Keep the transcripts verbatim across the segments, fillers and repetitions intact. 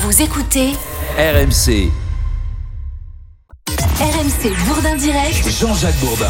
Vous écoutez R M C. R M C Bourdin Direct. Jean-Jacques Bourdin.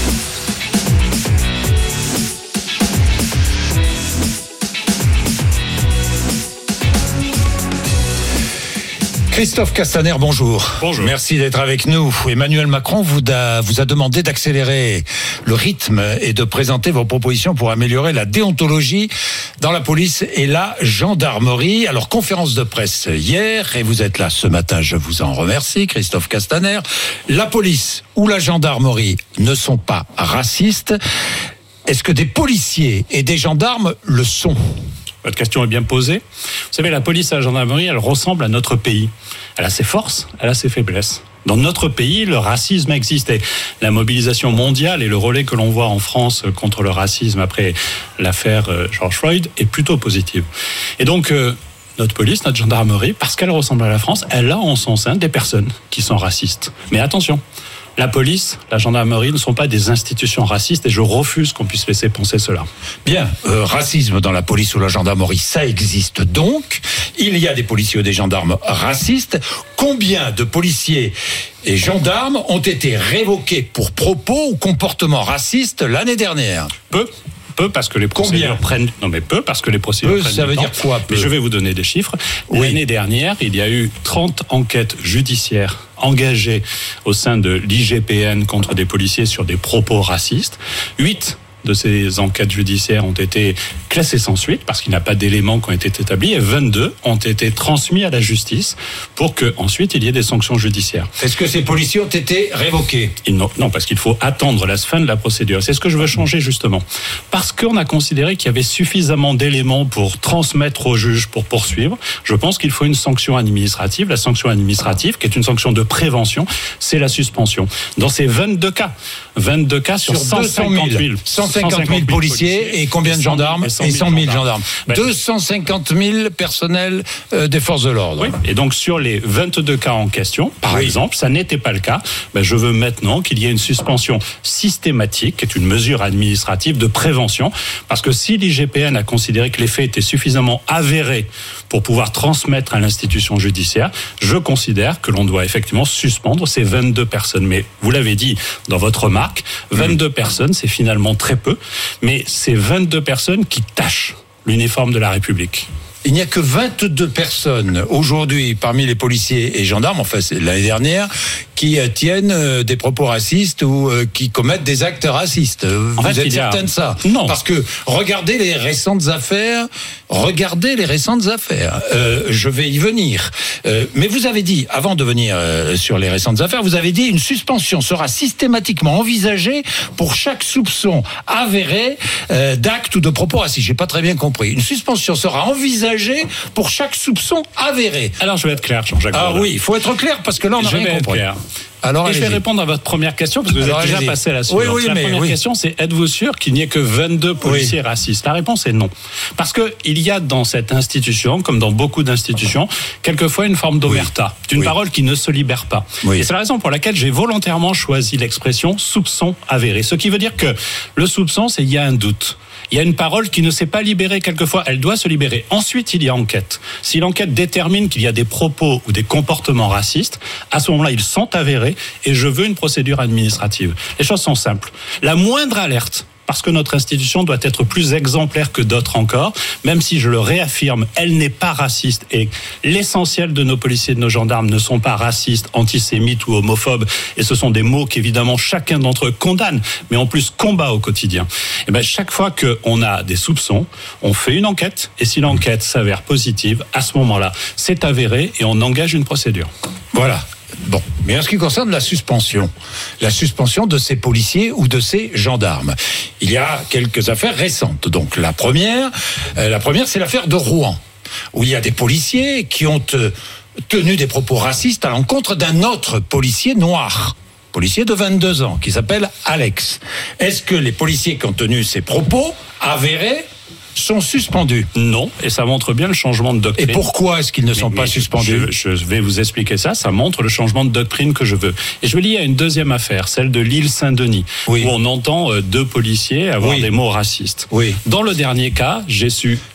Christophe Castaner, bonjour. Bonjour. Merci d'être avec nous. Emmanuel Macron vous a, vous a demandé d'accélérer le rythme et de présenter vos propositions pour améliorer la déontologie dans la police et la gendarmerie. Alors, conférence de presse hier, et vous êtes là ce matin, je vous en remercie, Christophe Castaner. La police ou la gendarmerie ne sont pas racistes. Est-ce que des policiers et des gendarmes le sont ? Votre question est bien posée. Vous savez, la police et la gendarmerie, elle ressemble à notre pays. Elle a ses forces, elle a ses faiblesses. Dans notre pays, le racisme existe. Et la mobilisation mondiale et le relais que l'on voit en France contre le racisme après l'affaire George Floyd est plutôt positive. Et donc, euh, notre police, notre gendarmerie, parce qu'elle ressemble à la France, elle a en son sein des personnes qui sont racistes. Mais attention, la police, la gendarmerie ne sont pas des institutions racistes et je refuse qu'on puisse laisser penser cela. Bien, euh, racisme dans la police ou la gendarmerie, ça existe donc. Il y a des policiers ou des gendarmes racistes. Combien de policiers et gendarmes ont été révoqués pour propos ou comportements racistes l'année dernière ? Peu. Peu parce que les procédures Combien prennent non mais peu parce que les procédures peu, prennent ça du veut temps. dire quoi peu ? Mais je vais vous donner des chiffres. Oui. L'année dernière, il y a eu trente enquêtes judiciaires engagées au sein de l'I G P N contre des policiers sur des propos racistes. huit de ces enquêtes judiciaires ont été classées sans suite parce qu'il n'y a pas d'éléments qui ont été établis et vingt-deux ont été transmis à la justice pour que ensuite il y ait des sanctions judiciaires. Est-ce que ces policiers ont été révoqués ? Ils non, non, parce qu'il faut attendre la fin de la procédure. C'est ce que je veux changer justement. Parce qu'on a considéré qu'il y avait suffisamment d'éléments pour transmettre au juge pour poursuivre, je pense qu'il faut une sanction administrative. La sanction administrative, qui est une sanction de prévention, c'est la suspension. Dans ces vingt-deux cas, vingt-deux cas sur, sur cent cinquante mille. cent cinquante mille policiers et combien de gendarmes ? Et cent mille gendarmes. Ben, deux cent cinquante mille personnels euh, des forces de l'ordre. Oui, et donc sur les vingt-deux cas en question, par oui. exemple, ça n'était pas le cas, ben je veux maintenant qu'il y ait une suspension systématique, qui est une mesure administrative de prévention, parce que si l'I G P N a considéré que les faits étaient suffisamment avérés pour pouvoir transmettre à l'institution judiciaire, je considère que l'on doit effectivement suspendre ces vingt-deux personnes. Mais vous l'avez dit dans votre remarque, vingt-deux mmh. personnes, c'est finalement très peu, mais c'est vingt-deux personnes qui tachent l'uniforme de la République. Il n'y a que vingt-deux personnes aujourd'hui parmi les policiers et gendarmes, enfin c'est l'année dernière, qui tiennent des propos racistes ou qui commettent des actes racistes. Vous en fait, êtes certain a... de ça ? Non. Parce que regardez les récentes affaires, regardez les récentes affaires. Euh, je vais y venir. Euh, mais vous avez dit, avant de venir euh, sur les récentes affaires, vous avez dit une suspension sera systématiquement envisagée pour chaque soupçon avéré euh, d'actes ou de propos racistes. J'ai pas très bien compris. Une suspension sera envisagée pour chaque soupçon avéré. Alors je vais être clair, Jean-Jacques. Ah Bourdin. oui, il faut être clair parce que là on n'a je rien vais compris. Être clair. Alors, et allez-y. je vais répondre à votre première question parce que vous Alors, êtes déjà allez-y. passé à la suivante. Oui, oui, la mais première oui. question, c'est êtes-vous sûr qu'il n'y ait que vingt-deux policiers oui. racistes ? La réponse est non. Parce que il y a dans cette institution, comme dans beaucoup d'institutions, quelquefois une forme d'omerta, oui. d'une oui. parole qui ne se libère pas. Oui. Et c'est la raison pour laquelle j'ai volontairement choisi l'expression soupçon avéré. Ce qui veut dire que le soupçon, c'est il y a un doute. Il y a une parole qui ne s'est pas libérée quelquefois, elle doit se libérer. Ensuite, il y a enquête. Si l'enquête détermine qu'il y a des propos ou des comportements racistes, à ce moment-là, ils sont avérés et je veux une procédure administrative. Les choses sont simples. La moindre alerte, parce que notre institution doit être plus exemplaire que d'autres encore, même si je le réaffirme, elle n'est pas raciste et l'essentiel de nos policiers et de nos gendarmes ne sont pas racistes, antisémites ou homophobes et ce sont des mots qu'évidemment chacun d'entre eux condamne, mais en plus combat au quotidien. Et ben chaque fois qu'on a des soupçons, on fait une enquête et si l'enquête s'avère positive, à ce moment-là, c'est avéré et on engage une procédure. Voilà. Bon, mais en ce qui concerne la suspension, la suspension de ces policiers ou de ces gendarmes, il y a quelques affaires récentes. Donc la première, euh, la première, c'est l'affaire de Rouen, où il y a des policiers qui ont euh, tenu des propos racistes à l'encontre d'un autre policier noir. Policier de vingt-deux ans, qui s'appelle Alex. Est-ce que les policiers qui ont tenu ces propos avérés sont suspendus? Non, et ça montre bien le changement de doctrine. Et pourquoi est-ce qu'ils ne sont mais, pas mais suspendus? je, je vais vous expliquer ça, ça montre le changement de doctrine que je veux. Et je vais lier à une deuxième affaire, celle de l'île Saint-Denis, oui. où on entend deux policiers avoir oui. des mots racistes. Oui. Dans le dernier cas, j'ai su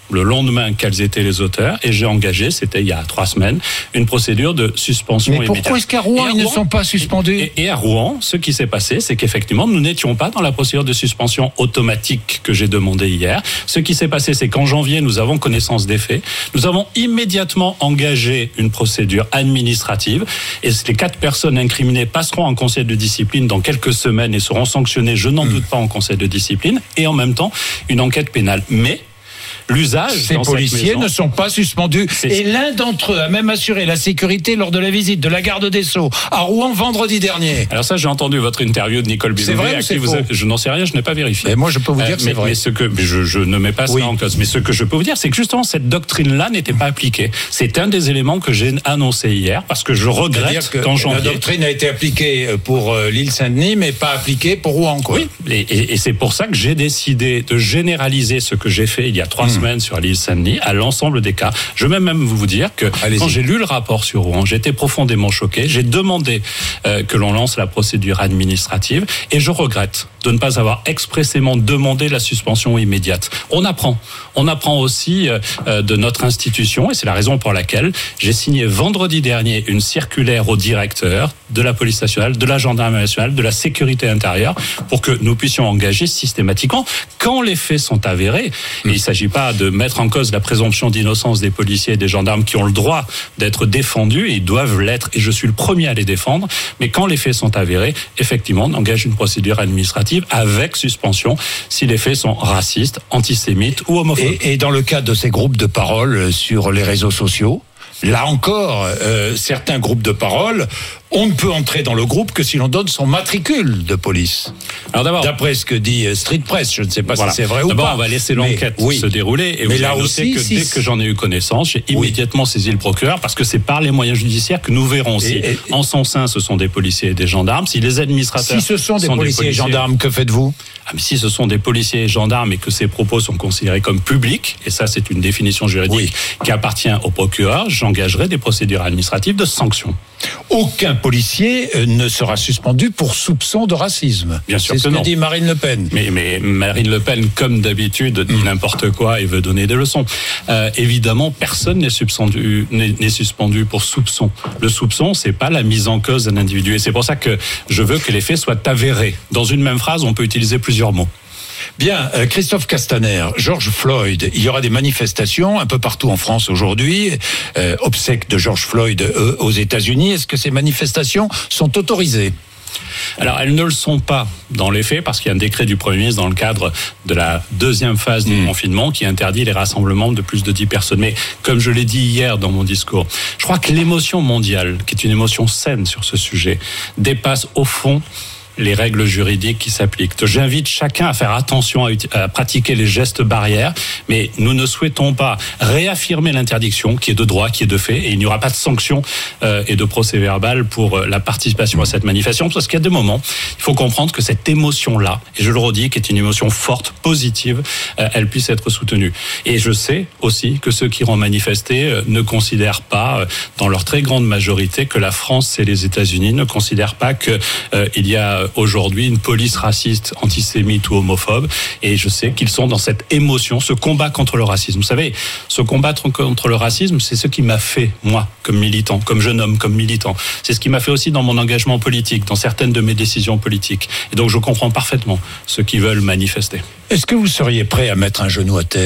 le lendemain quels étaient les auteurs et j'ai engagé, c'était il y a trois semaines, une procédure de suspension Mais immédiate. Pourquoi est-ce qu'à Rouen, ils ne sont pas suspendus ? et, et à Rouen, ce qui s'est passé, c'est qu'effectivement, nous n'étions pas dans la procédure de suspension automatique que j'ai demandé hier. Ce qui s'est passé, c'est qu'en janvier, nous avons connaissance des faits. Nous avons immédiatement engagé une procédure administrative et les quatre personnes incriminées passeront en conseil de discipline dans quelques semaines et seront sanctionnées, je n'en mmh. doute pas, en conseil de discipline et en même temps, une enquête pénale. Mais l'usage Ces dans policiers cette maison, ne sont pas suspendus. C'est... Et l'un d'entre eux a même assuré la sécurité lors de la visite de la garde des Sceaux à Rouen vendredi dernier. Alors ça, j'ai entendu votre interview de Nicole Bizouvet. C'est vrai ou c'est faux ? Avez... Je n'en sais rien, je n'ai pas vérifié. Et moi, je peux vous dire euh, que c'est mais, vrai. Mais ce que, mais je, je ne mets pas oui. ça en cause. Mais ce que je peux vous dire, c'est que justement, cette doctrine-là n'était pas appliquée. C'est un des éléments que j'ai annoncé hier, parce que je regrette que qu'en janvier... La doctrine a été appliquée pour l'île Saint-Denis, mais pas appliquée pour Rouen, quoi. Oui, et, et, et c'est pour ça que j'ai décidé de généraliser ce que j'ai fait il y a trois mmh. semaines sur l'île Saint-Denis à l'ensemble des cas. Je vais même vous dire que Allez-y. Quand j'ai lu le rapport sur Rouen, j'étais profondément choqué. J'ai demandé euh, que l'on lance la procédure administrative et je regrette de ne pas avoir expressément demandé la suspension immédiate. On apprend. On apprend aussi euh, de notre institution et c'est la raison pour laquelle j'ai signé vendredi dernier une circulaire au directeur de la police nationale, de la gendarmerie nationale, de la sécurité intérieure pour que nous puissions engager systématiquement quand les faits sont avérés. Et il ne s'agit pas de mettre en cause la présomption d'innocence des policiers et des gendarmes qui ont le droit d'être défendus et ils doivent l'être et je suis le premier à les défendre. Mais quand les faits sont avérés, effectivement, on engage une procédure administrative avec suspension si les faits sont racistes, antisémites ou homophobes. Et, et dans le cas de ces groupes de parole sur les réseaux sociaux, là encore, euh, certains groupes de parole, on ne peut entrer dans le groupe que si l'on donne son matricule de police. Alors d'abord, d'après ce que dit Street Press, je ne sais pas voilà. si c'est vrai ou d'abord, pas. D'abord, on va laisser l'enquête mais, oui. se dérouler. Et mais vous là avez aussi, que si dès que j'en ai eu connaissance, j'ai oui. immédiatement saisi le procureur parce que c'est par les moyens judiciaires que nous verrons si, et, et, en son sein, ce sont des policiers et des gendarmes, si les administrateurs si ce sont des, sont policiers, des policiers et gendarmes, que faites-vous ? Ah, mais si ce sont des policiers et gendarmes et que ces propos sont considérés comme publics, et ça c'est une définition juridique oui. qui appartient au procureur, j'engagerai des procédures administratives de sanction. Aucun policier ne sera suspendu pour soupçon de racisme. Bien sûr c'est que ce non. que dit Marine Le Pen. Mais, mais Marine Le Pen, comme d'habitude, dit mmh. n'importe quoi et veut donner des leçons. Euh, évidemment, personne n'est suspendu, n'est, n'est suspendu pour soupçon. Le soupçon, c'est pas la mise en cause d'un individu. Et c'est pour ça que je veux que les faits soient avérés. Dans une même phrase, on peut utiliser plusieurs mots. Bien, euh, Christophe Castaner, George Floyd, il y aura des manifestations un peu partout en France aujourd'hui, euh, obsèques de George Floyd euh, aux États-Unis. Est-ce que ces manifestations sont autorisées ? Alors, elles ne le sont pas dans les faits parce qu'il y a un décret du Premier ministre dans le cadre de la deuxième phase du mmh. confinement qui interdit les rassemblements de plus de dix personnes. Mais comme je l'ai dit hier dans mon discours, je crois que l'émotion mondiale, qui est une émotion saine sur ce sujet, dépasse au fond les règles juridiques qui s'appliquent. J'invite chacun à faire attention à, à pratiquer les gestes barrières, mais nous ne souhaitons pas réaffirmer l'interdiction qui est de droit, qui est de fait, et il n'y aura pas de sanction euh, et de procès verbal pour euh, la participation à cette manifestation, parce qu'il y a des moments, il faut comprendre que cette émotion-là, et je le redis, qui est une émotion forte, positive, euh, elle puisse être soutenue. Et je sais aussi que ceux qui iront manifester euh, ne considèrent pas, euh, dans leur très grande majorité, que la France et les États-Unis ne considèrent pas qu'il euh, y a aujourd'hui une police raciste, antisémite ou homophobe, et je sais qu'ils sont dans cette émotion, ce combat contre le racisme. Vous savez, ce combat contre le racisme, c'est ce qui m'a fait, moi, comme militant, comme jeune homme, comme militant. C'est ce qui m'a fait aussi dans mon engagement politique, dans certaines de mes décisions politiques. Et donc je comprends parfaitement ceux qui veulent manifester. Est-ce que vous seriez prêt à mettre un genou à terre ?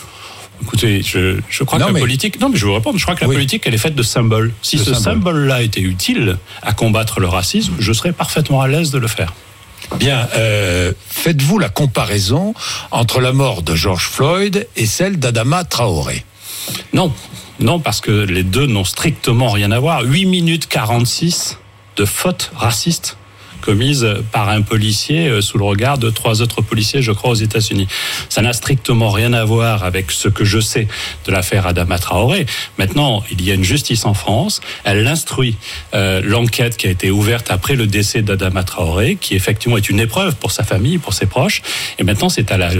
Écoutez, je, je crois non, que la mais... politique... Non, mais je vais vous répondre. Je crois que la oui. politique, elle est faite de symboles. Si de ce symbole. symbole-là était utile à combattre le racisme, je serais parfaitement à l'aise de le faire. Bien, euh, faites-vous la comparaison entre la mort de George Floyd et celle d'Adama Traoré ? Non, non, parce que les deux n'ont strictement rien à voir. huit minutes quarante-six de fautes racistes commise par un policier sous le regard de trois autres policiers, je crois, aux États-Unis. Ça n'a strictement rien à voir avec ce que je sais de l'affaire Adama Traoré. Maintenant, il y a une justice en France. Elle instruit euh, l'enquête qui a été ouverte après le décès d'Adama Traoré, qui effectivement est une épreuve pour sa famille, pour ses proches. Et maintenant, c'est à la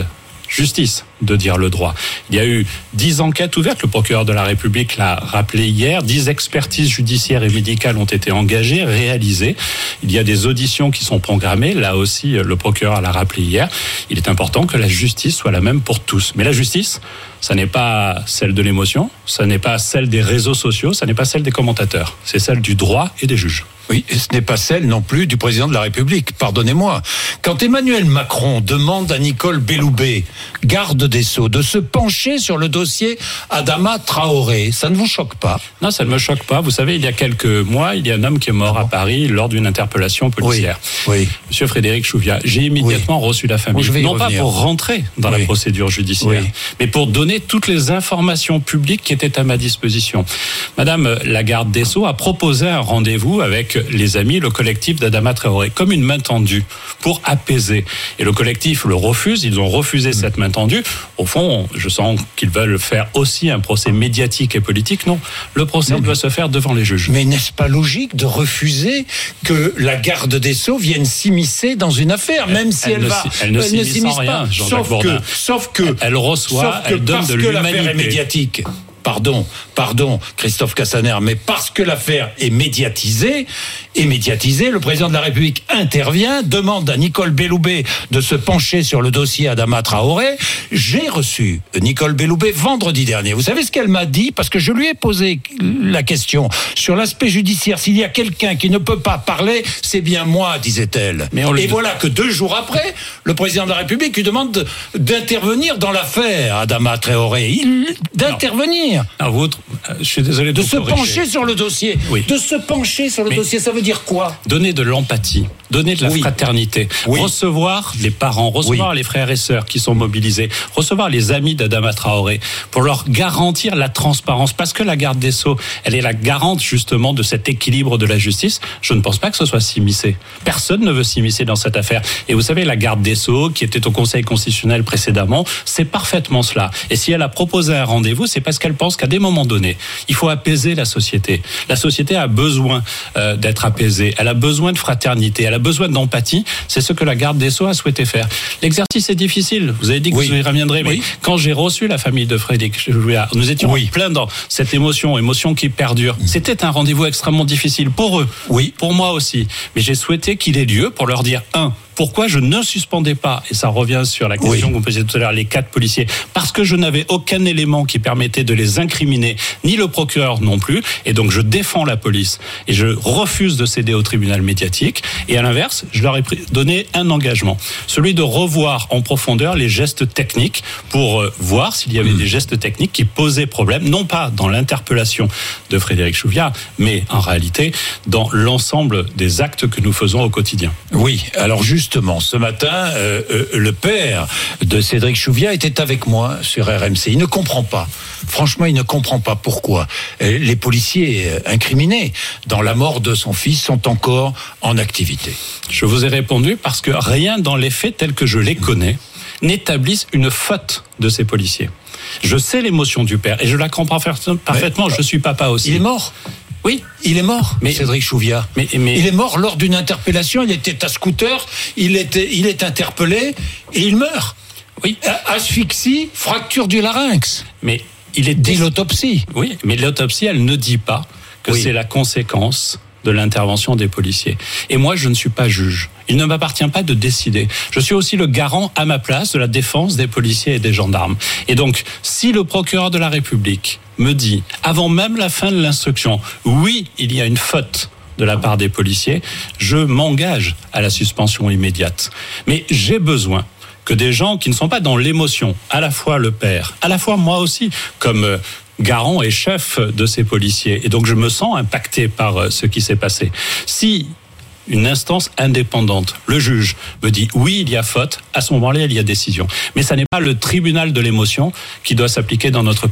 justice de dire le droit. Il y a eu dix enquêtes ouvertes, le procureur de la République l'a rappelé hier, dix expertises judiciaires et médicales ont été engagées, réalisées. Il y a des auditions qui sont programmées, là aussi le procureur l'a rappelé hier. Il est important que la justice soit la même pour tous. Mais la justice, ça n'est pas celle de l'émotion, ça n'est pas celle des réseaux sociaux, ça n'est pas celle des commentateurs, c'est celle du droit et des juges. Oui, et ce n'est pas celle non plus du président de la République, pardonnez-moi. Quand Emmanuel Macron demande à Nicole Belloubet, garde des Sceaux, de se pencher sur le dossier Adama Traoré, ça ne vous choque pas? Non, ça ne me choque pas. Vous savez, il y a quelques mois, il y a un homme qui est mort à Paris lors d'une interpellation policière. Oui, oui. Monsieur Frédéric Chouviat, j'ai immédiatement oui. reçu la famille. Bon, non pas pour rentrer dans oui. la procédure judiciaire, oui. mais pour donner toutes les informations publiques qui étaient à ma disposition. Madame la garde des Sceaux a proposé un rendez-vous avec les amis, le collectif d'Adama Traoré, comme une main tendue pour apaiser. Et le collectif le refuse, ils ont refusé mmh. cette main tendue. Au fond, je sens qu'ils veulent faire aussi un procès médiatique et politique. Non, le procès non, doit se faire devant les juges. Mais n'est-ce pas logique de refuser que la garde des Sceaux vienne s'immiscer dans une affaire, même elle, si elle, elle va... Elle ne s'immisce en rien, Jean-Jacques Bourdin. Que, sauf que... Elle reçoit, sauf que elle donne de l'humanité. L'affaire est médiatique. Pardon, pardon, Christophe Castaner, mais parce que l'affaire est médiatisée, est médiatisée, le président de la République intervient, demande à Nicole Belloubet de se pencher sur le dossier Adama Traoré. J'ai reçu Nicole Belloubet vendredi dernier. Vous savez ce qu'elle m'a dit? Parce que je lui ai posé la question sur l'aspect judiciaire. S'il y a quelqu'un qui ne peut pas parler, c'est bien moi, disait-elle. Mais Et voilà que deux jours après, le président de la République lui demande d'intervenir dans l'affaire Adama Traoré. Il, d'intervenir. Un vôtre, je suis désolé de, de se corriger. pencher sur le dossier. Oui. De se pencher sur le Mais dossier, ça veut dire quoi? Donner de l'empathie, donner de la oui. fraternité, oui. recevoir les parents, recevoir oui. les frères et sœurs qui sont mobilisés, recevoir les amis d'Adama Traoré pour leur garantir la transparence. Parce que la garde des Sceaux, elle est la garante justement de cet équilibre de la justice. Je ne pense pas que ce soit s'immiscer. Personne ne veut s'immiscer dans cette affaire. Et vous savez, la garde des Sceaux, qui était au Conseil constitutionnel précédemment, c'est parfaitement cela. Et si elle a proposé un rendez-vous, c'est parce qu'elle pense qu'à des moments donnés, il faut apaiser la société. La société a besoin euh, d'être apaisée. Elle a besoin de fraternité. Elle a besoin d'empathie. C'est ce que la garde des Sceaux a souhaité faire. L'exercice est difficile. Vous avez dit que oui. vous y reviendrez. Mais oui. quand j'ai reçu la famille de Frédéric Chouviat, nous étions oui. plein dans cette émotion, émotion qui perdure. C'était un rendez-vous extrêmement difficile pour eux. Oui. Pour moi aussi. Mais j'ai souhaité qu'il ait lieu pour leur dire, un, pourquoi je ne suspendais pas, et ça revient sur la question oui. qu'on posait tout à l'heure, les quatre policiers, parce que je n'avais aucun élément qui permettait de les incriminer, ni le procureur non plus, et donc je défends la police, et je refuse de céder au tribunal médiatique, et à l'inverse, je leur ai donné un engagement, celui de revoir en profondeur les gestes techniques, pour voir s'il y avait mmh. des gestes techniques qui posaient problème, non pas dans l'interpellation de Frédéric Chouviat, mais en réalité, dans l'ensemble des actes que nous faisons au quotidien. Oui, alors juste Justement, ce matin, euh, euh, le père de Cédric Chouviat était avec moi sur R M C. Il ne comprend pas. Franchement, il ne comprend pas pourquoi euh, les policiers euh, incriminés dans la mort de son fils sont encore en activité. Je vous ai répondu parce que rien dans les faits tels que je les connais n'établissent une faute de ces policiers. Je sais l'émotion du père et je la comprends parfaitement. Mais, je suis papa aussi. Il est mort. Oui, il est mort, mais, Cédric Chouviat. Mais, mais, il est mort lors d'une interpellation, il était à scooter, il, était, il est interpellé et il meurt. Oui. Asphyxie, fracture du larynx. Mais il est dit l'autopsie. Oui, mais l'autopsie, elle ne dit pas que oui. c'est la conséquence de l'intervention des policiers. Et moi, je ne suis pas juge. Il ne m'appartient pas de décider. Je suis aussi le garant à ma place de la défense des policiers et des gendarmes. Et donc, si le procureur de la République me dit, avant même la fin de l'instruction, oui, il y a une faute de la part des policiers, je m'engage à la suspension immédiate. Mais j'ai besoin que des gens qui ne sont pas dans l'émotion, à la fois le père, à la fois moi aussi, comme euh, garant et chef de ces policiers. Et donc je me sens impacté par euh, ce qui s'est passé. Si une instance indépendante, le juge, me dit oui, il y a faute, à ce moment-là, il y a décision. Mais ça n'est pas le tribunal de l'émotion qui doit s'appliquer dans notre pays.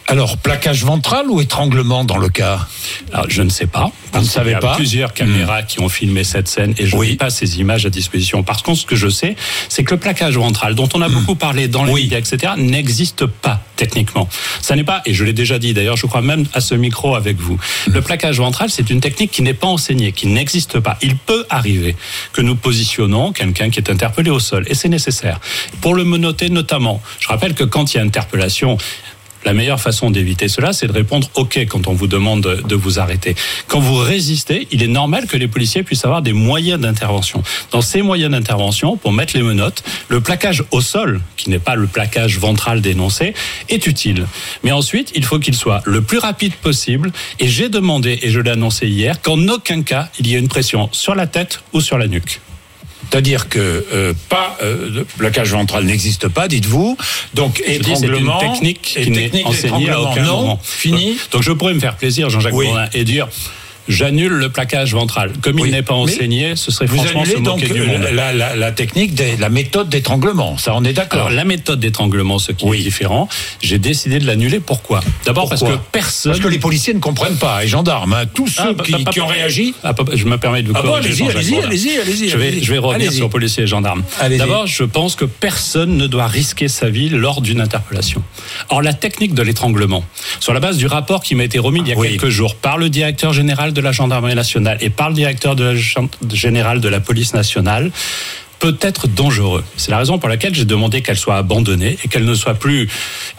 Alors, plaquage ventral ou étranglement dans le cas ? Alors, je ne sais pas. Vous ne savez pas ? Il y a plusieurs caméras mmh. qui ont filmé cette scène et je n'ai oui. pas ces images à disposition. Par contre, ce que je sais, c'est que le plaquage ventral, dont on a mmh. beaucoup parlé dans les oui. médias, et cetera, n'existe pas techniquement. Ça n'est pas, et je l'ai déjà dit d'ailleurs, je crois même à ce micro avec vous, mmh. le plaquage ventral, c'est une technique qui n'est pas enseignée, qui n'existe pas. Il peut arriver que nous positionnons quelqu'un qui est interpellé au sol, et c'est nécessaire. Pour le menotter notamment, je rappelle que quand il y a interpellation, la meilleure façon d'éviter cela, c'est de répondre « OK » quand on vous demande de, de vous arrêter. Quand vous résistez, il est normal que les policiers puissent avoir des moyens d'intervention. Dans ces moyens d'intervention, pour mettre les menottes, le plaquage au sol, qui n'est pas le plaquage ventral dénoncé, est utile. Mais ensuite, il faut qu'il soit le plus rapide possible. Et j'ai demandé, et je l'ai annoncé hier, qu'en aucun cas, il y ait une pression sur la tête ou sur la nuque. C'est-à-dire que euh, pas euh, le plaquage ventral n'existe pas, dites-vous. Donc je étranglement, dis, c'est une technique qui n'est enseignée à aucun non, moment. Fini. Donc je pourrais me faire plaisir, Jean-Jacques oui. Bourdin, et dire j'annule le plaquage ventral. Comme oui. il n'est pas enseigné, ce serait vous franchement se moquer donc du monde. La, la, la technique, des, la méthode d'étranglement, ça on est d'accord. Alors la méthode d'étranglement, ce qui oui. est différent, j'ai décidé de l'annuler. Pourquoi ? D'abord Pourquoi ? parce que personne... Parce que les policiers ne comprennent pas, et gendarmes, hein, tous ah, ceux bah, qui, bah, qui ont réagi... Ah, bah, je me permets de vous ah corriger. Bon, allez-y, allez-y, allez-y, allez-y. Je vais, je vais revenir allez-y. sur policiers et gendarmes. Allez-y. D'abord, je pense que personne ne doit risquer sa vie lors d'une interpellation. Or, la technique de l'étranglement, sur la base du rapport qui m'a été remis il y a oui. quelques jours par le directeur général de la gendarmerie nationale et par le directeur de la générale de la police nationale, peut être dangereux. C'est la raison pour laquelle j'ai demandé qu'elle soit abandonnée et qu'elle ne soit plus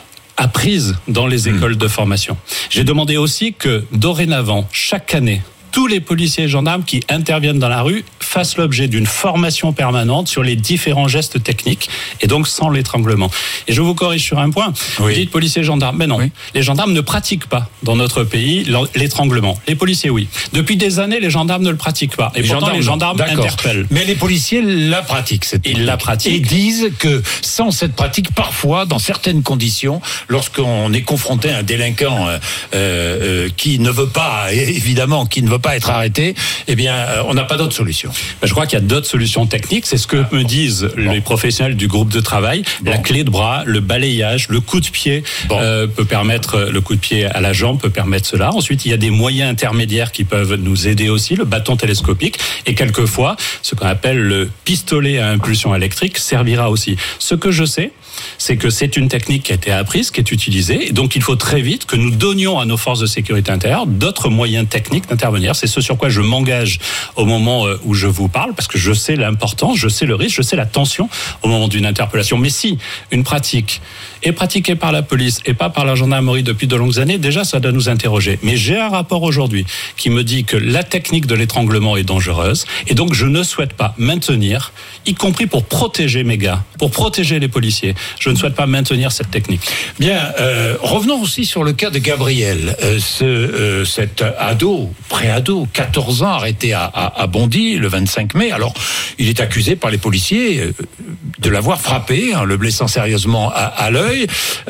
apprise dans les écoles mmh. de formation. J'ai demandé aussi que, dorénavant, chaque année, tous les policiers et gendarmes qui interviennent dans la rue fassent l'objet d'une formation permanente sur les différents gestes techniques et donc sans l'étranglement. Et je vous corrige sur un point. Oui. Vous dites policiers et gendarmes. Mais non, oui. les gendarmes ne pratiquent pas dans notre pays l'étranglement. Les policiers, oui. Depuis des années, les gendarmes ne le pratiquent pas. Et les pourtant, gendarmes, les gendarmes d'accord. interpellent. Mais les policiers la pratiquent, cette technique. Ils la pratiquent. Et disent que sans cette pratique, parfois, dans certaines conditions, lorsqu'on est confronté à un délinquant euh, euh, qui ne veut pas, évidemment, qui ne veut pas être arrêté, eh bien, euh, on n'a pas d'autre solution. Ben, je crois qu'il y a d'autres solutions techniques. C'est ce que ah, me disent bon. les professionnels du groupe de travail. Bon. La clé de bras, le balayage, le coup de pied bon. euh, peut permettre, le coup de pied à la jambe peut permettre cela. Ensuite, il y a des moyens intermédiaires qui peuvent nous aider aussi, le bâton télescopique. Et quelquefois, ce qu'on appelle le pistolet à impulsion électrique servira aussi. Ce que je sais, c'est que c'est une technique qui a été apprise, qui est utilisée, et donc il faut très vite que nous donnions à nos forces de sécurité intérieure d'autres moyens techniques d'intervenir. C'est ce sur quoi je m'engage au moment où je vous parle, parce que je sais l'importance, je sais le risque, je sais la tension au moment d'une interpellation. Mais si une pratique est pratiquée par la police et pas par la gendarmerie depuis de longues années, déjà ça doit nous interroger. Mais j'ai un rapport aujourd'hui qui me dit que la technique de l'étranglement est dangereuse, et donc je ne souhaite pas maintenir, y compris pour protéger mes gars, pour protéger les policiers, je ne souhaite pas maintenir cette technique. Bien, euh, revenons aussi sur le cas de Gabriel, euh, ce, euh, cet ado, pré-ado, quatorze ans, arrêté à, à, à Bondy le vingt-cinq mai. Alors, il est accusé par les policiers euh, de l'avoir frappé, hein, le blessant sérieusement à, à l'œil.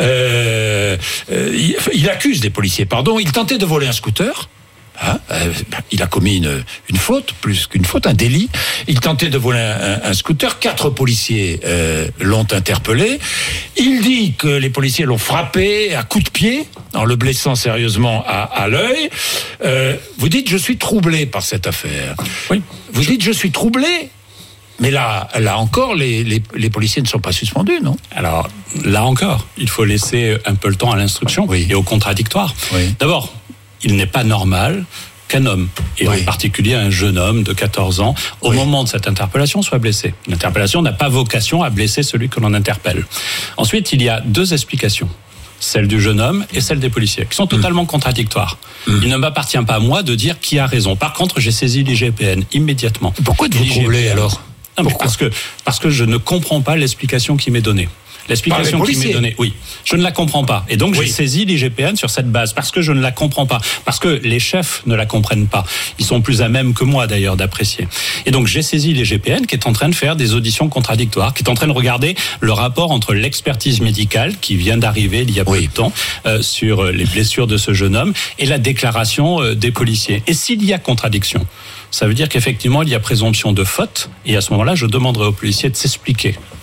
Euh, euh, il, il accuse les policiers, pardon. Il tentait de voler un scooter. Hein, euh, il a commis une, une faute, plus qu'une faute, un délit. Il tentait de voler un, un, un scooter. Quatre policiers euh, l'ont interpellé. Il dit que les policiers l'ont frappé à coups de pied, en le blessant sérieusement à, à l'œil. Euh, vous dites, je suis troublé par cette affaire. Oui. Vous dites, je suis troublé. Mais là, là encore, les, les, les policiers ne sont pas suspendus, non ? Alors, là encore, il faut laisser un peu le temps à l'instruction oui. et au contradictoire. Oui. D'abord, il n'est pas normal qu'un homme, et oui. en particulier un jeune homme de quatorze ans, au oui. moment de cette interpellation, soit blessé. L'interpellation n'a pas vocation à blesser celui que l'on interpelle. Ensuite, il y a deux explications. Celle du jeune homme et celle des policiers, qui sont totalement mmh. contradictoires. Mmh. Il ne m'appartient pas à moi de dire qui a raison. Par contre, j'ai saisi l'I G P N immédiatement. Pourquoi êtes-vous troublé alors ? Non, mais parce que, parce que je ne comprends pas l'explication qui m'est donnée. L'explication qui m'est donnée, oui, je ne la comprends pas. Et donc, oui. j'ai saisi l'I G P N sur cette base, parce que je ne la comprends pas. Parce que les chefs ne la comprennent pas. Ils sont plus à même que moi, d'ailleurs, d'apprécier. Et donc, j'ai saisi l'I G P N, qui est en train de faire des auditions contradictoires, qui est en train de regarder le rapport entre l'expertise médicale, qui vient d'arriver il y a peu oui. de temps, euh, sur les blessures de ce jeune homme, et la déclaration euh, des policiers. Et s'il y a contradiction, ça veut dire qu'effectivement, il y a présomption de faute, et à ce moment-là, je demanderai aux policiers de s'expliquer.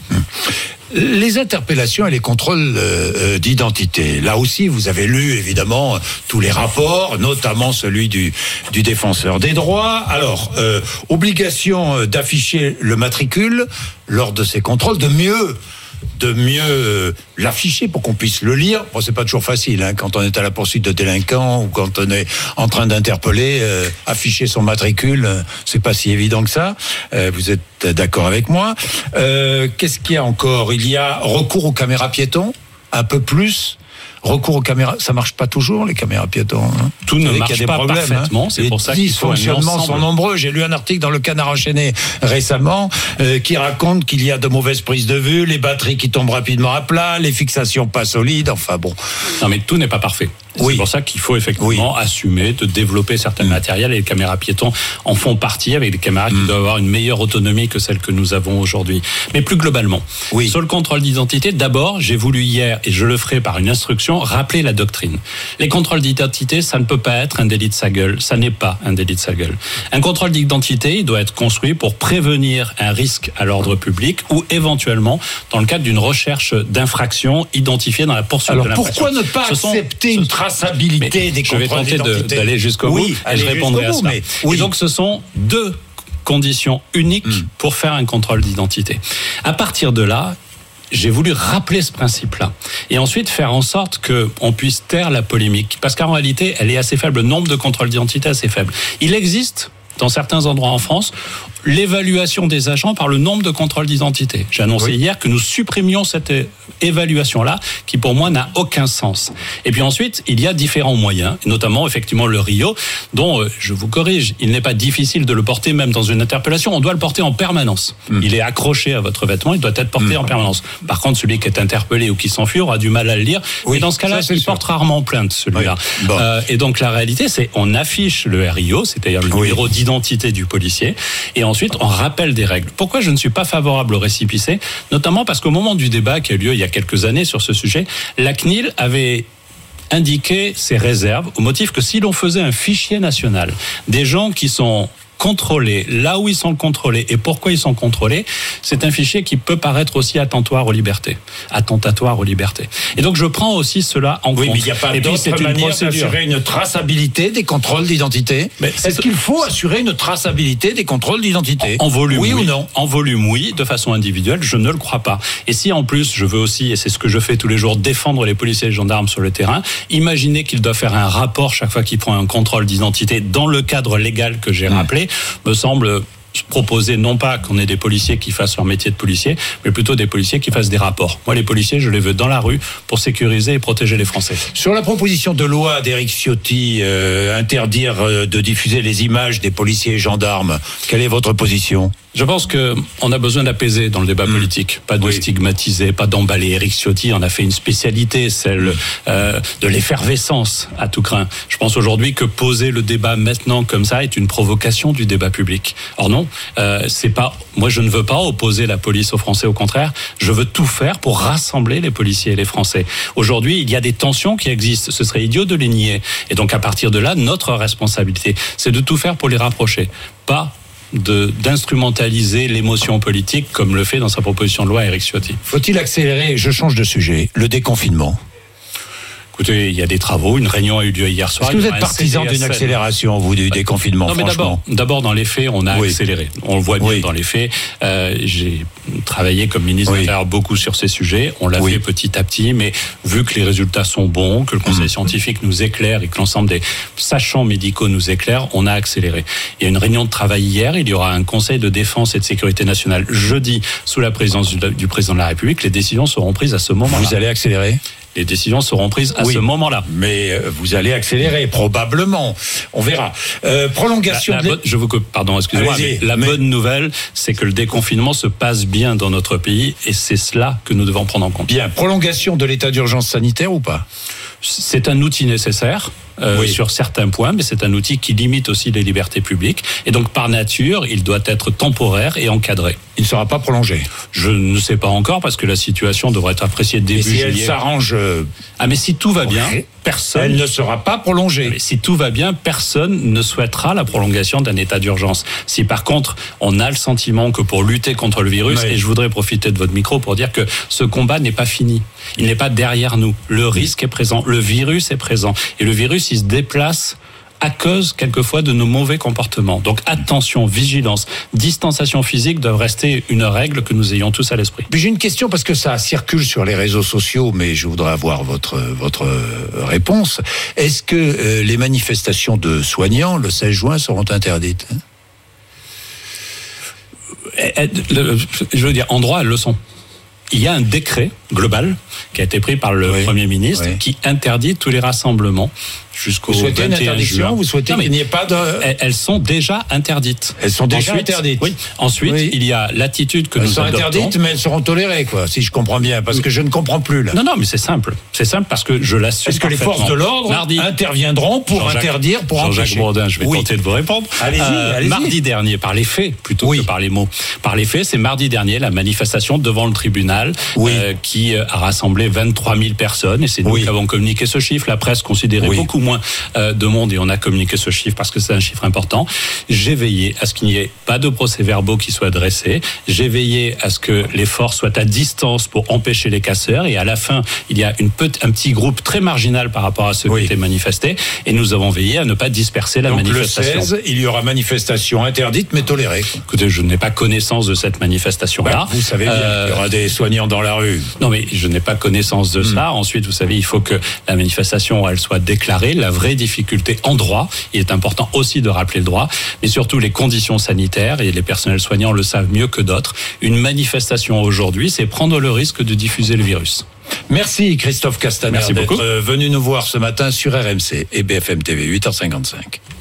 Les interpellations et les contrôles euh, d'identité. Là aussi, vous avez lu évidemment tous les rapports, notamment celui du, du défenseur des droits. Alors, euh, obligation d'afficher le matricule lors de ces contrôles, de mieux... de mieux euh, l'afficher pour qu'on puisse le lire. Bon, c'est pas toujours facile, hein, quand on est à la poursuite de délinquants ou quand on est en train d'interpeller, euh, afficher son matricule, euh, c'est pas si évident que ça. Euh, vous êtes d'accord avec moi. Euh, qu'est-ce qu'il y a encore ? Il y a recours aux caméras piétons, un peu plus. Recours aux caméras, ça marche pas toujours, les caméras piétons. Hein. Tout ne marche pas problèmes, parfaitement, hein. C'est les pour ça qu'il faut un dysfonctionnements sont nombreux. J'ai lu un article dans le Canard enchaîné récemment euh, qui raconte qu'il y a de mauvaises prises de vue, les batteries qui tombent rapidement à plat, les fixations pas solides, enfin bon. Non mais tout n'est pas parfait. Oui. C'est pour ça qu'il faut effectivement oui. assumer de développer certains mmh. matériels, et les caméras piétons en font partie, avec des caméras mmh. qui doivent avoir une meilleure autonomie que celle que nous avons aujourd'hui. Mais plus globalement, oui. sur le contrôle d'identité, d'abord, j'ai voulu hier, et je le ferai par une instruction, rappeler la doctrine. Les contrôles d'identité, ça ne peut pas être un délit de sa gueule. Ça n'est pas un délit de sa gueule. Un contrôle d'identité, il doit être construit pour prévenir un risque à l'ordre public ou éventuellement dans le cadre d'une recherche d'infraction identifiée dans la poursuite Alors, de l'infraction. Pourquoi ne pas ce accepter sont, une traçabilité des contrôles d'identité ? Je vais tenter de, d'aller jusqu'au oui, bout et je répondrai à cela. Oui. Et donc, ce sont deux conditions uniques mmh. pour faire un contrôle d'identité. À partir de là, j'ai voulu rappeler ce principe-là et ensuite faire en sorte qu'on puisse taire la polémique, parce qu'en réalité, elle est assez faible. Le nombre de contrôles d'identité est assez faible. Il existe, dans certains endroits en France, l'évaluation des agents par le nombre de contrôles d'identité. J'ai annoncé oui. hier que nous supprimions cette évaluation-là, qui pour moi n'a aucun sens. Et puis ensuite, il y a différents moyens, notamment effectivement le Rio, dont, euh, je vous corrige, il n'est pas difficile de le porter même dans une interpellation, on doit le porter en permanence. Mmh. Il est accroché à votre vêtement, il doit être porté mmh. en permanence. Par contre, celui qui est interpellé ou qui s'enfuit aura du mal à le lire, oui, et dans ce cas-là, ça, il sûr. porte rarement plainte, celui-là. Oui. Bon. Euh, et donc la réalité, c'est on affiche le R I O, c'est-à-dire le oui. numéro d'identité du policier, et ensuite on rappelle des règles. Pourquoi je ne suis pas favorable au récépissé ? Notamment parce qu'au moment du débat qui a eu lieu il y a quelques années sur ce sujet, la C N I L avait indiqué ses réserves au motif que si l'on faisait un fichier national des gens qui sont contrôlés, là où ils sont contrôlés et pourquoi ils sont contrôlés, c'est un fichier qui peut paraître aussi attentatoire aux libertés. Attentatoire aux libertés. Et donc je prends aussi cela en oui, compte. Mais il n'y a pas d'autre manière d'assurer une traçabilité des contrôles d'identité. Mais Est-ce c'est... qu'il faut assurer une traçabilité des contrôles d'identité ? En volume, oui, oui ou non ? En volume, oui. De façon individuelle, je ne le crois pas. Et si en plus, je veux aussi, et c'est ce que je fais tous les jours, défendre les policiers et les gendarmes sur le terrain, imaginez qu'ils doivent faire un rapport chaque fois qu'ils font un contrôle d'identité dans le cadre légal que j'ai mmh. rappelé, me semble proposer non pas qu'on ait des policiers qui fassent leur métier de policier, mais plutôt des policiers qui fassent des rapports. Moi, les policiers, je les veux dans la rue pour sécuriser et protéger les Français. Sur la proposition de loi d'Éric Ciotti, euh, interdire euh, de diffuser les images des policiers et gendarmes, quelle est votre position ? Je pense qu'on a besoin d'apaiser dans le débat mmh. politique, pas de oui. stigmatiser, pas d'emballer. Éric Ciotti en a fait une spécialité, celle euh, de l'effervescence à tout craint. Je pense aujourd'hui que poser le débat maintenant comme ça est une provocation du débat public. Or non, euh, c'est pas. Moi, je ne veux pas opposer la police aux Français. Au contraire, je veux tout faire pour rassembler les policiers et les Français. Aujourd'hui, il y a des tensions qui existent. Ce serait idiot de les nier. Et donc, à partir de là, notre responsabilité, c'est de tout faire pour les rapprocher, pas De, d'instrumentaliser l'émotion politique comme le fait dans sa proposition de loi Éric Ciotti. Faut-il accélérer, je change de sujet, le déconfinement ? Écoutez, il y a des travaux, une réunion a eu lieu hier soir. Est-ce que vous êtes partisan d'une accélération, vous, du déconfinement ? Non, mais d'abord, d'abord, dans les faits, on a oui. accéléré. On le voit bien oui. dans les faits. Euh, j'ai travaillé comme ministre oui. de l'Intérieur beaucoup sur ces sujets. On l'a oui. fait petit à petit, mais vu que les résultats sont bons, que le Conseil mmh. scientifique nous éclaire et que l'ensemble des sachants médicaux nous éclairent, on a accéléré. Il y a une réunion de travail hier. Il y aura un Conseil de défense et de sécurité nationale jeudi sous la présidence du, du président de la République. Les décisions seront prises à ce moment-là. Vous allez accélérer ? Les décisions seront prises à oui, ce moment-là. Mais vous allez accélérer, probablement. On verra. Euh, prolongation... La, la de... bonne, je vous coupe, pardon, excusez-moi. Mais la mais... bonne nouvelle, c'est que le déconfinement se passe bien dans notre pays et c'est cela que nous devons prendre en compte. Bien. Prolongation de l'état d'urgence sanitaire ou pas ? C'est un outil nécessaire. euh, oui. sur certains points, mais c'est un outil qui limite aussi les libertés publiques. Et donc, par nature, il doit être temporaire et encadré. Il ne sera pas prolongé. Je ne sais pas encore, parce que la situation devrait être appréciée début juillet. juillet. Si elle s'arrange... Ah, mais si tout va bien, personne... Elle ne sera pas prolongée. Mais si tout va bien, personne ne souhaitera la prolongation d'un état d'urgence. Si par contre, on a le sentiment que pour lutter contre le virus, oui. et je voudrais profiter de votre micro pour dire que ce combat n'est pas fini. Il n'est pas derrière nous. Le risque est présent, le virus est présent. Et le virus, il se déplace à cause, quelquefois, de nos mauvais comportements. Donc attention, vigilance, distanciation physique doivent rester une règle que nous ayons tous à l'esprit. Puis j'ai une question, parce que ça circule sur les réseaux sociaux, mais je voudrais avoir votre, votre réponse. Est-ce que euh, les manifestations de soignants, le seize juin, seront interdites ? Je veux dire, en droit, elles le sont. Il y a un décret global qui a été pris par le oui, Premier ministre oui. qui interdit tous les rassemblements jusqu'au vingt et un juin. Vous souhaitez une interdiction ? Vous souhaitez non, qu'il n'y ait pas de... Elles sont déjà interdites. Elles sont déjà Ensuite, interdites. Oui. Ensuite, oui. il y a l'attitude que elles nous sont adoptons. interdites, mais elles seront tolérées, quoi, si je comprends bien, parce que je ne comprends plus, là. Non, non, mais c'est simple. C'est simple parce que je l'assume. Est-ce que les forces de l'ordre mardi, interviendront pour Jean-Jacques, interdire, pour Jean-Jacques empêcher ? Bourdin, je vais oui. tenter de vous répondre. Allez-y, euh, allez-y. Mardi dernier, par les faits, plutôt oui. que par les mots. Par les faits, c'est mardi dernier, la manifestation devant le tribunal, oui. euh, qui a rassemblé vingt-trois mille personnes, et c'est nous oui. qui avons communiqué ce chiffre. La presse considérait oui. beaucoup moins euh, de monde, et on a communiqué ce chiffre parce que c'est un chiffre important. J'ai veillé à ce qu'il n'y ait pas de procès-verbaux qui soient dressés. J'ai veillé à ce que les forces soient à distance pour empêcher les casseurs, et à la fin, il y a une pe- un petit groupe très marginal par rapport à ceux oui. qui étaient manifestés, et nous avons veillé à ne pas disperser la Donc manifestation. Le seize, il y aura manifestation interdite mais tolérée. Écoutez, je n'ai pas connaissance de cette manifestation-là. Bah, vous savez bien euh, qu'il y aura des soignants dans la rue. Non, mais je n'ai pas connaissance de mmh. ça. Ensuite, vous savez, il faut que la manifestation, elle soit déclarée. La vraie difficulté en droit, il est important aussi de rappeler le droit, mais surtout les conditions sanitaires, et les personnels soignants le savent mieux que d'autres. Une manifestation aujourd'hui, c'est prendre le risque de diffuser le virus. Merci Christophe Castaner Merci d'être beaucoup. venu nous voir ce matin sur R M C et B F M T V, huit heures cinquante-cinq.